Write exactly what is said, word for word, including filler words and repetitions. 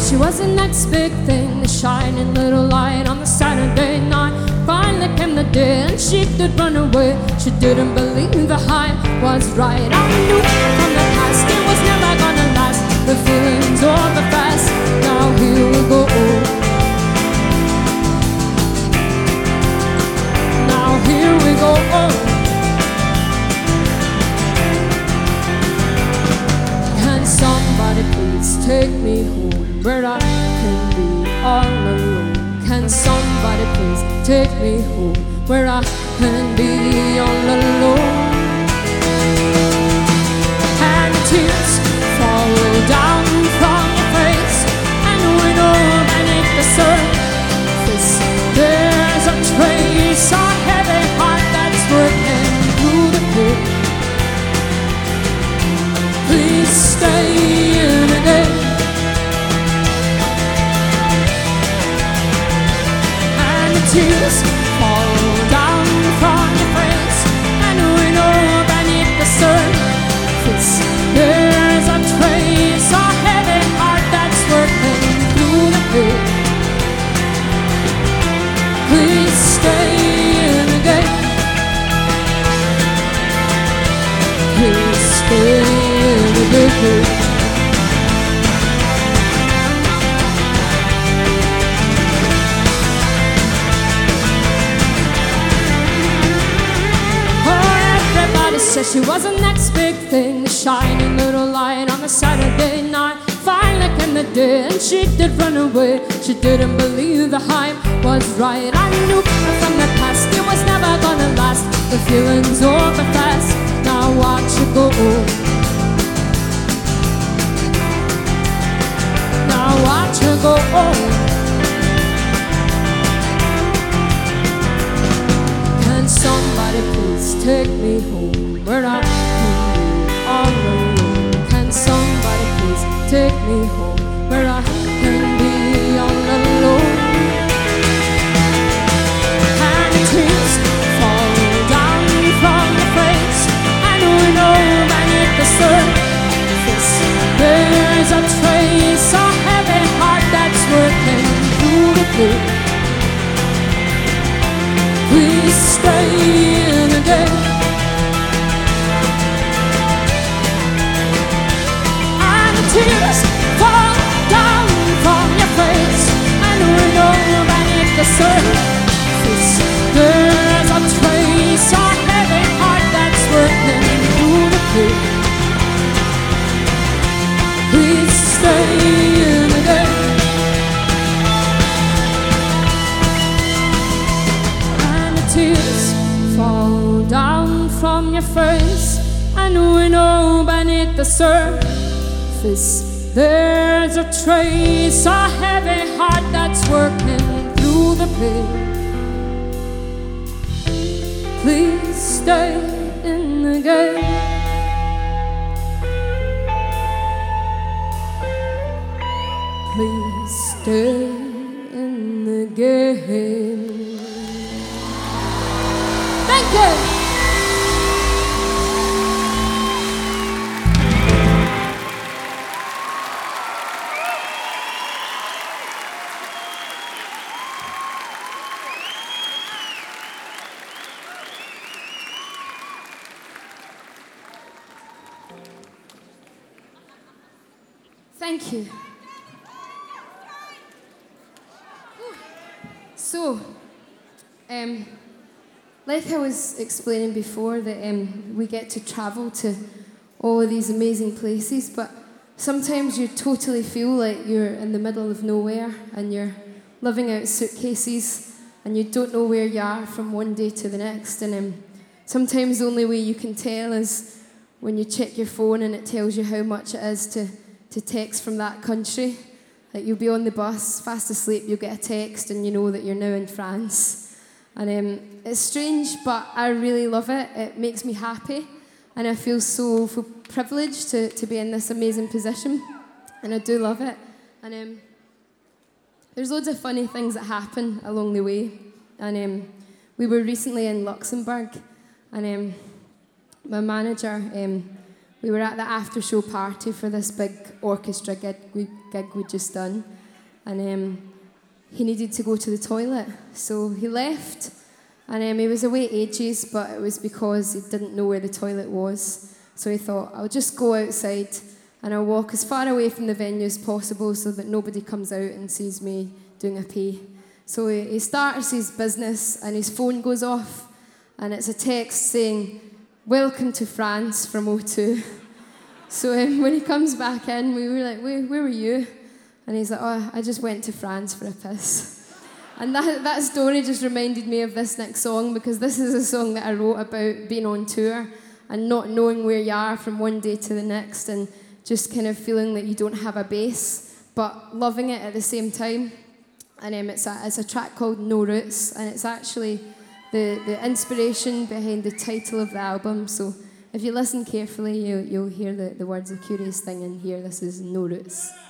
she was the next big thing, the shining little light on the Saturday night. Finally came the day and she did run away. She didn't believe the hype was right. I knew from the past it was never gonna last. The feeling's over fast, now here we go. Now here we go. Can somebody please take me home where I can be all alone? Can somebody please take me home where I can be all alone? And the tears fall down from your face, and we know beneath the surface there's a trace, a heavy heart that's working through the pain. Please stay in again. Tears fall down from your face, and we know beneath the surface there's a trace, a heavy heart that's working through the pain. Please stay in the game. Please stay in the game. Said she was the next big thing, the shining little light on the Saturday night. Finally came the day and she did run away. She didn't believe the hype was right. I knew from the past it was never gonna last. The feeling's over fast, now watch it go. Now watch it go. Can somebody please take me home where I can be all alone? Can somebody please take me home where I can be all alone? And the tears fall down from your face, and we know beneath the surface there's a trace, a heavy heart that's working through the pain. Please stay in the game. Tears fall down from your face, and we know beneath the surface there's a trace, a heavy heart that's working through the pain. Please stay in the game. And the tears fall down from your face, and we know beneath the surface there's a trace, a heavy heart that's working through the pain. Please stay in the game. Please stay in the game. Thank you. Thank you. So, um, like I was explaining before, that um, we get to travel to all of these amazing places, but sometimes you totally feel like you're in the middle of nowhere and you're living out suitcases and you don't know where you are from one day to the next. And um, sometimes the only way you can tell is when you check your phone and it tells you how much it is to to text from that country. Like you'll be on the bus, fast asleep, you'll get a text and you know that you're now in France. And um, it's strange, but I really love it. It makes me happy. And I feel so, so privileged to, to be in this amazing position. And I do love it. And um, there's loads of funny things that happen along the way. And um, we were recently in Luxembourg. And um, my manager... Um, We were at the after-show party for this big orchestra gig we, gig we'd just done. and um, he needed to go to the toilet. So he left, and um, he was away ages, but it was because he didn't know where the toilet was. So he thought, I'll just go outside and I'll walk as far away from the venue as possible so that nobody comes out and sees me doing a pee. So he, he starts his business and his phone goes off, and it's a text saying, "Welcome to France" from O two. So um, when he comes back in, we were like, where, where were you? And he's like, oh, I just went to France for a piss. And that, that story just reminded me of this next song, because this is a song that I wrote about being on tour and not knowing where you are from one day to the next, and just kind of feeling that you don't have a base, but loving it at the same time. And um, it's, a, it's a track called No Roots, and it's actually the, the inspiration behind the title of the album. So if you listen carefully, you, you'll hear the, the words of Curious Thing in here. This is No Roots.